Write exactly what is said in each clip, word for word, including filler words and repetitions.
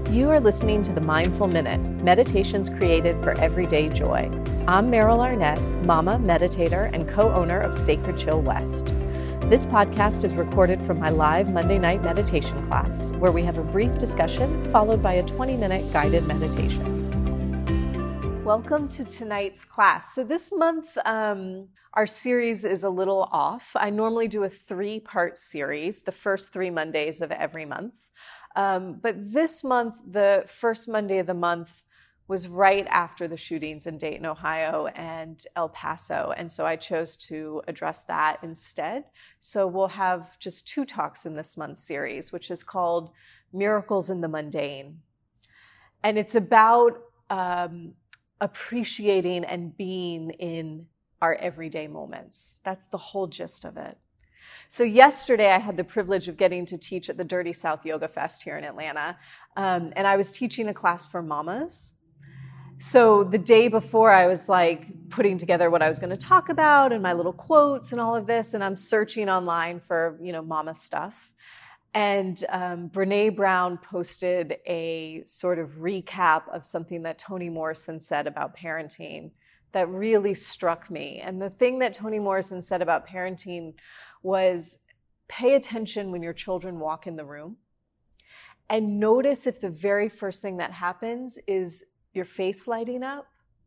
You are listening to the Mindful Minute, meditations created for everyday joy. I'm Meryl Arnett, mama, meditator, and co-owner of Sacred Chill West. This podcast is recorded from my live Monday night meditation class, where we have a brief discussion followed by a twenty-minute guided meditation. Welcome to tonight's class. So this month, um, our series is a little off. I normally do a three-part series, the first three Mondays of every month. Um, but this month, the first Monday of the month was right after the shootings in Dayton, Ohio and El Paso. And so I chose to address that instead. So we'll have just two talks in this month's series, which is called Miracles in the Mundane. And it's about um, appreciating and being in our everyday moments. That's the whole gist of it. So yesterday I had the privilege of getting to teach at the Dirty South Yoga Fest here in Atlanta. Um, and I was teaching a class for mamas. So the day before I was like putting together what I was going to talk about and my little quotes and all of this. And I'm searching online for, you know, mama stuff. And um, Brene Brown posted a sort of recap of something that Toni Morrison said about parenting that really struck me. And the thing that Toni Morrison said about parenting was pay attention when your children walk in the room and notice if the very first thing that happens is your face lighting up,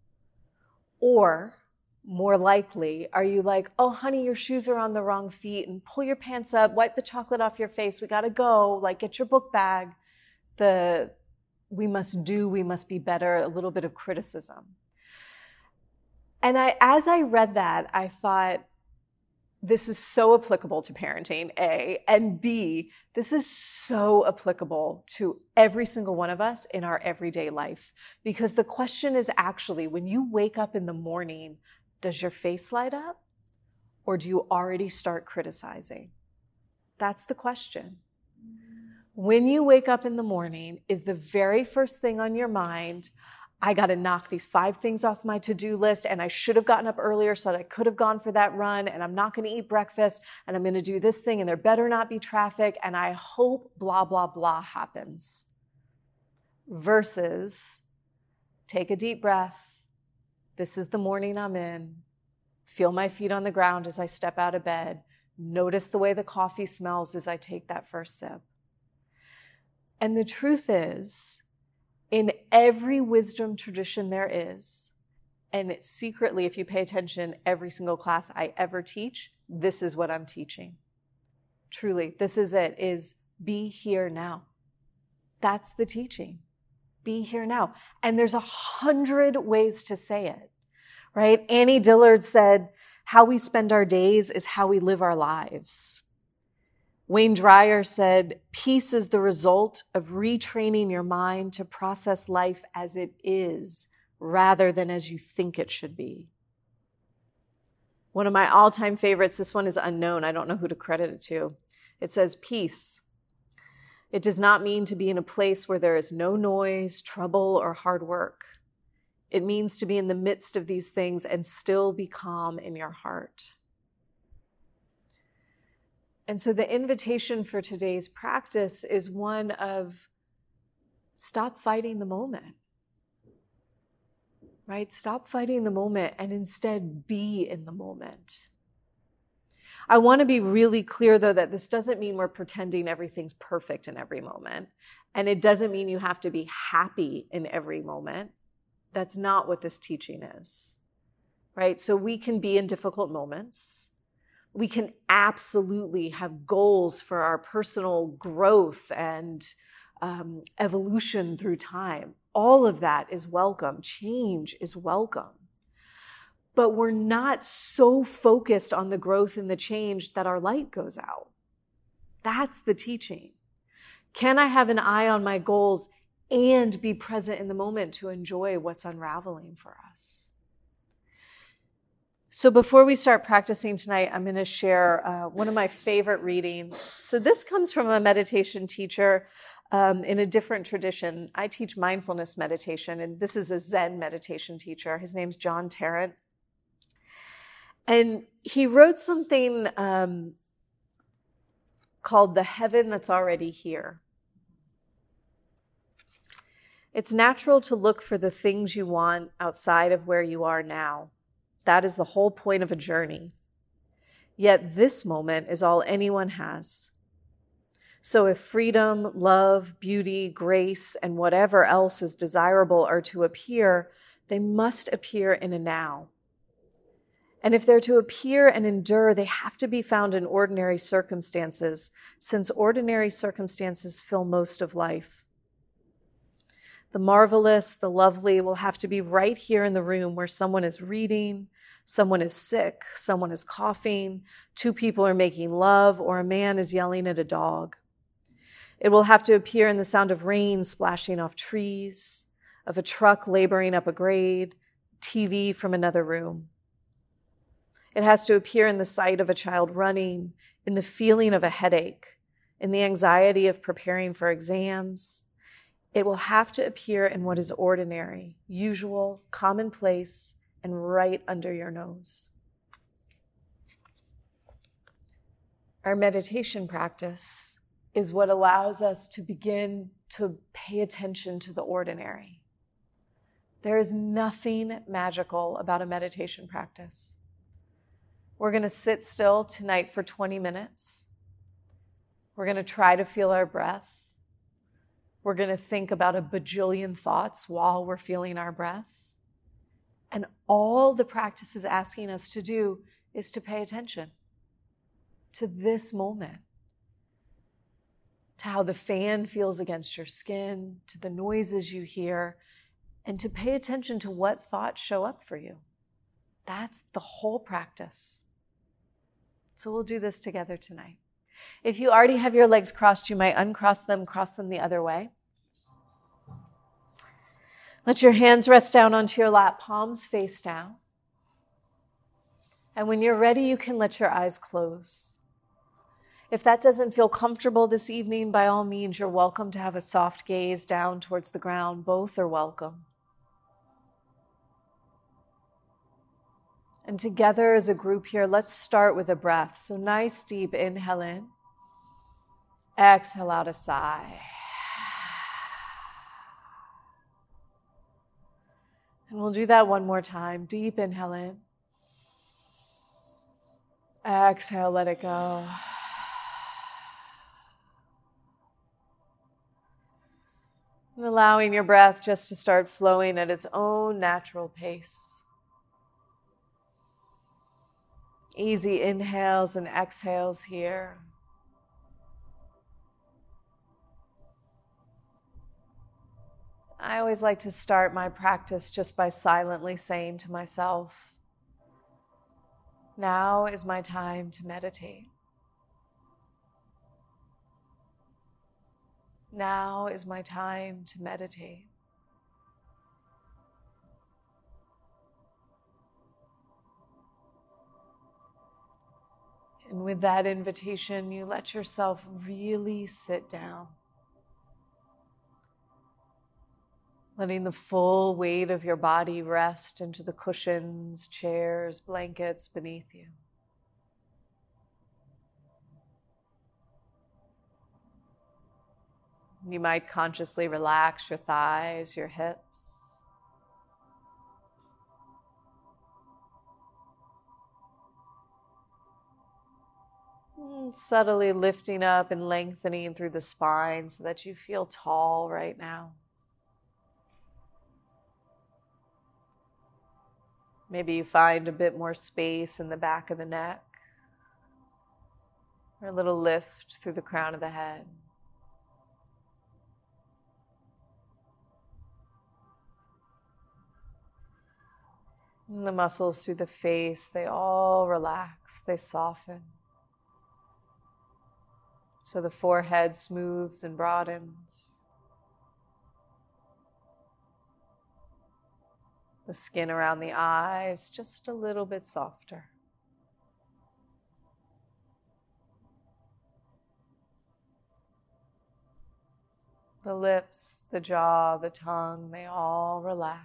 or more likely, are you like, oh, honey, your shoes are on the wrong feet and pull your pants up, wipe the chocolate off your face, we gotta go, like get your book bag. The we must do, we must be better, a little bit of criticism. And I, as I read that, I thought, this is so applicable to parenting, A, and B, this is so applicable to every single one of us in our everyday life. Because the question is actually, when you wake up in the morning, does your face light up? Or do you already start criticizing? That's the question. When you wake up in the morning, is the very first thing on your mind, I got to knock these five things off my to-do list, and I should have gotten up earlier so that I could have gone for that run, and I'm not going to eat breakfast, and I'm going to do this thing, and there better not be traffic, and I hope blah, blah, blah happens. Versus, take a deep breath. This is the morning I'm in. Feel my feet on the ground as I step out of bed. Notice the way the coffee smells as I take that first sip. And the truth is, in every wisdom tradition there is, and secretly, if you pay attention, every single class I ever teach, this is what I'm teaching. Truly, this is it, is be here now. That's the teaching. Be here now. And there's a hundred ways to say it, right? Annie Dillard said, how we spend our days is how we live our lives. Wayne Dyer said, peace is the result of retraining your mind to process life as it is rather than as you think it should be. One of my all-time favorites, this one is unknown. I don't know who to credit it to. It says, peace. It does not mean to be in a place where there is no noise, trouble, or hard work. It means to be in the midst of these things and still be calm in your heart. And so the invitation for today's practice is one of stop fighting the moment, right? Stop fighting the moment and instead be in the moment. I want to be really clear, though, that this doesn't mean we're pretending everything's perfect in every moment. And it doesn't mean you have to be happy in every moment. That's not what this teaching is, right? So we can be in difficult moments. We can absolutely have goals for our personal growth and um, evolution through time. All of that is welcome. Change is welcome. But we're not so focused on the growth and the change that our light goes out. That's the teaching. Can I have an eye on my goals and be present in the moment to enjoy what's unraveling for us? So before we start practicing tonight, I'm going to share uh, one of my favorite readings. So this comes from a meditation teacher um, in a different tradition. I teach mindfulness meditation, and this is a Zen meditation teacher. His name's John Tarrant. And he wrote something um, called The Heaven That's Already Here. It's natural to look for the things you want outside of where you are now. That is the whole point of a journey. Yet this moment is all anyone has. So if freedom, love, beauty, grace, and whatever else is desirable are to appear, they must appear in a now. And if they're to appear and endure, they have to be found in ordinary circumstances, since ordinary circumstances fill most of life. The marvelous, the lovely will have to be right here in the room where someone is reading, someone is sick, someone is coughing, two people are making love, or a man is yelling at a dog. It will have to appear in the sound of rain splashing off trees, of a truck laboring up a grade, T V from another room. It has to appear in the sight of a child running, in the feeling of a headache, in the anxiety of preparing for exams. It will have to appear in what is ordinary, usual, commonplace, and right under your nose. Our meditation practice is what allows us to begin to pay attention to the ordinary. There is nothing magical about a meditation practice. We're going to sit still tonight for twenty minutes. We're going to try to feel our breath. We're going to think about a bajillion thoughts while we're feeling our breath. And all the practice is asking us to do is to pay attention to this moment, to how the fan feels against your skin, to the noises you hear, and to pay attention to what thoughts show up for you. That's the whole practice. So we'll do this together tonight. If you already have your legs crossed, you might uncross them, cross them the other way. Let your hands rest down onto your lap, palms face down. And when you're ready, you can let your eyes close. If that doesn't feel comfortable this evening, by all means, you're welcome to have a soft gaze down towards the ground. Both are welcome. And together as a group here, let's start with a breath. So nice deep inhale in. Exhale out a sigh. And we'll do that one more time. Deep inhale in. Exhale, let it go. And allowing your breath just to start flowing at its own natural pace. Easy inhales and exhales here. I always like to start my practice just by silently saying to myself, now is my time to meditate. Now is my time to meditate. And with that invitation, you let yourself really sit down, letting the full weight of your body rest into the cushions, chairs, blankets beneath you. You might consciously relax your thighs, your hips. Subtly lifting up and lengthening through the spine so that you feel tall right now. Maybe you find a bit more space in the back of the neck, or a little lift through the crown of the head. And the muscles through the face, they all relax, they soften. So the forehead smooths and broadens. The skin around the eyes just a little bit softer. The lips, the jaw, the tongue, they all relax.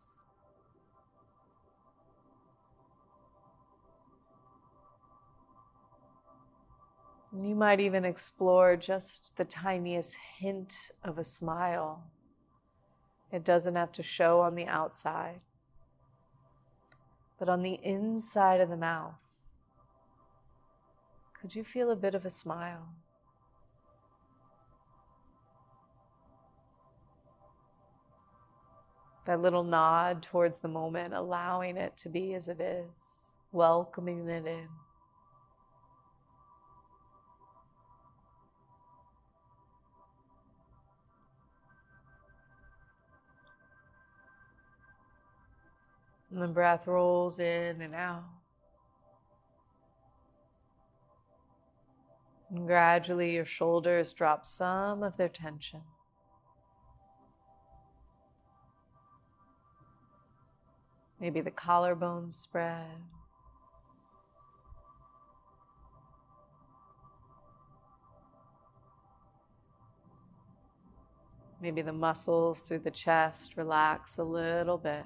And you might even explore just the tiniest hint of a smile It doesn't have to show on the outside, but on the inside of the mouth, could you feel a bit of a smile? That little nod towards the moment, allowing it to be as it is, welcoming it in. And the breath rolls in and out. And gradually your shoulders drop some of their tension. Maybe the collarbones spread. Maybe the muscles through the chest relax a little bit.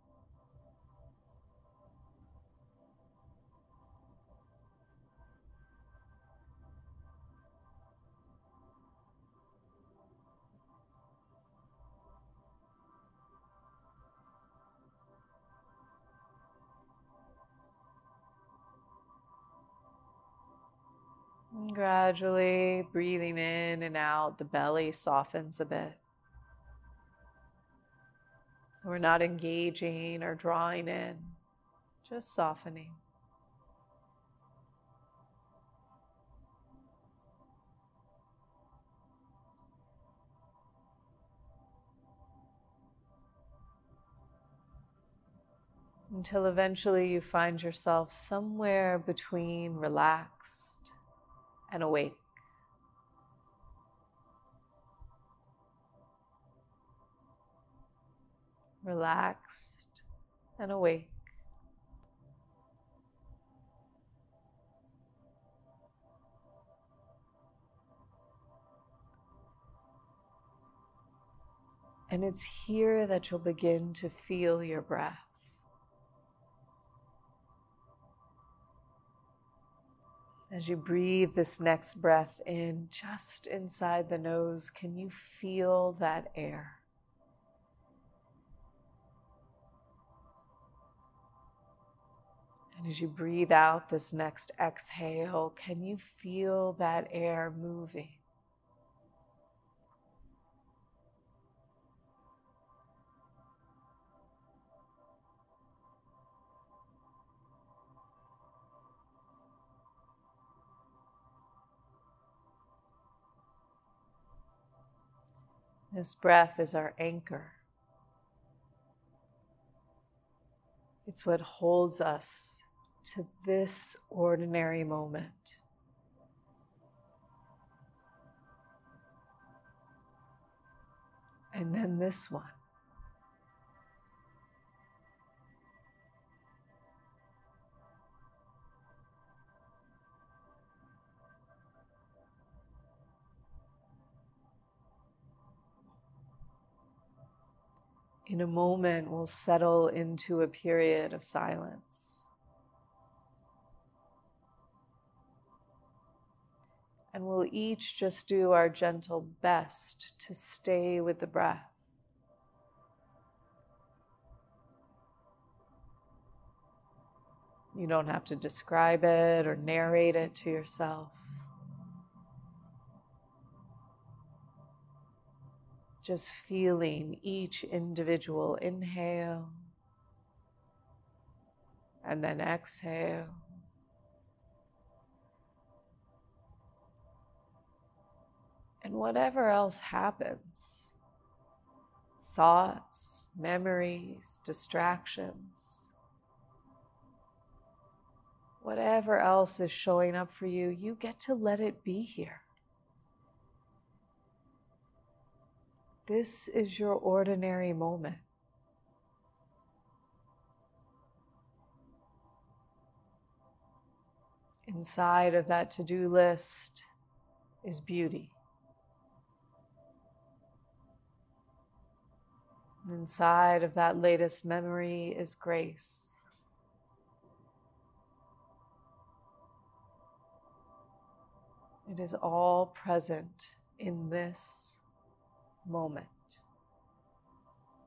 And gradually breathing in and out, the belly softens a bit. So we're not engaging or drawing in, just softening. Until eventually you find yourself somewhere between relaxed and awake. Relaxed and awake. And it's here that you'll begin to feel your breath. As you breathe this next breath in, just inside the nose, can you feel that air? And as you breathe out this next exhale, can you feel that air moving? This breath is our anchor. It's what holds us to this ordinary moment. And then this one. In a moment, we'll settle into a period of silence. And we'll each just do our gentle best to stay with the breath. You don't have to describe it or narrate it to yourself. Just feeling each individual inhale and then exhale. And whatever else happens, thoughts, memories, distractions, whatever else is showing up for you, you get to let it be here. This is your ordinary moment. Inside of that to-do list is beauty. Inside of that latest memory is grace. It is all present in this moment.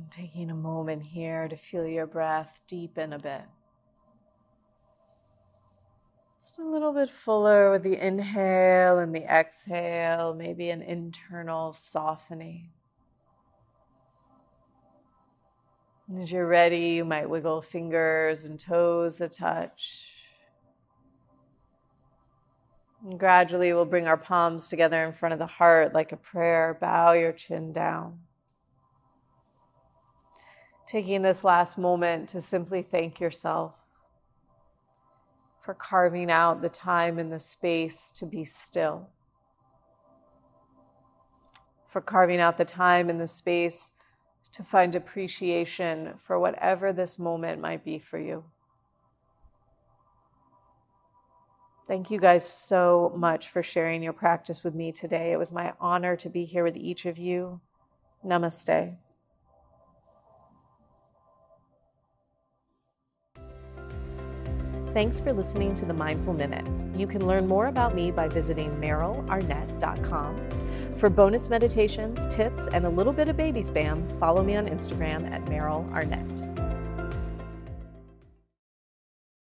And taking a moment here to feel your breath deepen a bit. Just a little bit fuller with the inhale and the exhale, maybe an internal softening. And as you're ready, you might wiggle fingers and toes a touch. And gradually we'll bring our palms together in front of the heart like a prayer. Bow your chin down. Taking this last moment to simply thank yourself for carving out the time and the space to be still. For carving out the time and the space to find appreciation for whatever this moment might be for you. Thank you guys so much for sharing your practice with me today. It was my honor to be here with each of you. Namaste. Thanks for listening to The Mindful Minute. You can learn more about me by visiting meryl arnett dot com. For bonus meditations, tips, and a little bit of baby spam, follow me on Instagram at Meryl Arnett.